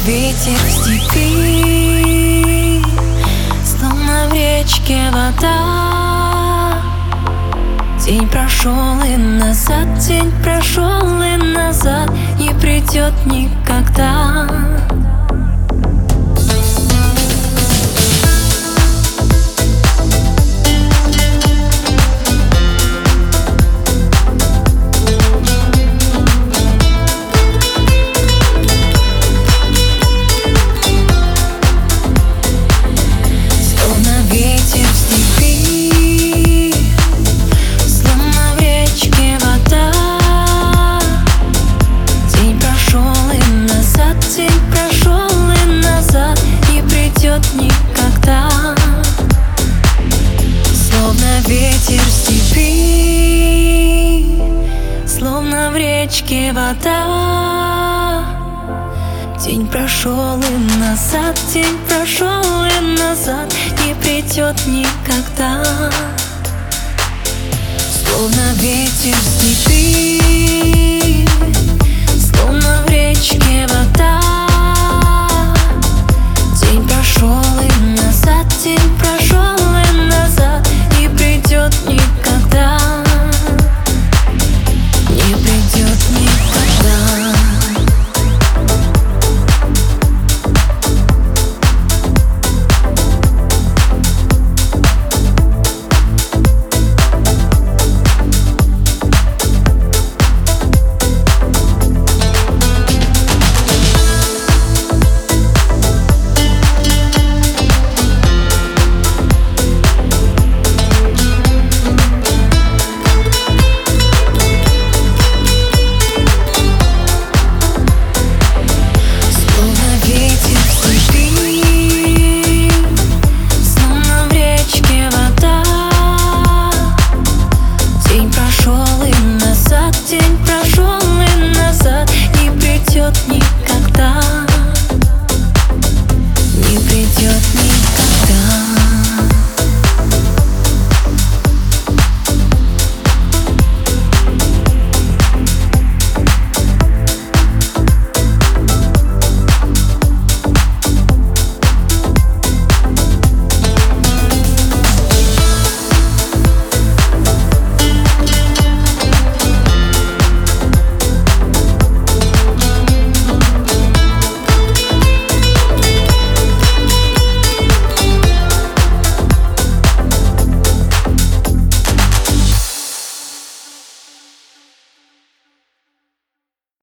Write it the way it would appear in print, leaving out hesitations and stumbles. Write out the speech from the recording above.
ветер в степи, словно в речке вода. День прошел и назад, день прошел и назад, не придет никогда. Никогда, словно ветер в степи, словно в речке вода. День прошел и назад, день прошел и назад, не придет никогда. Словно ветер в степи.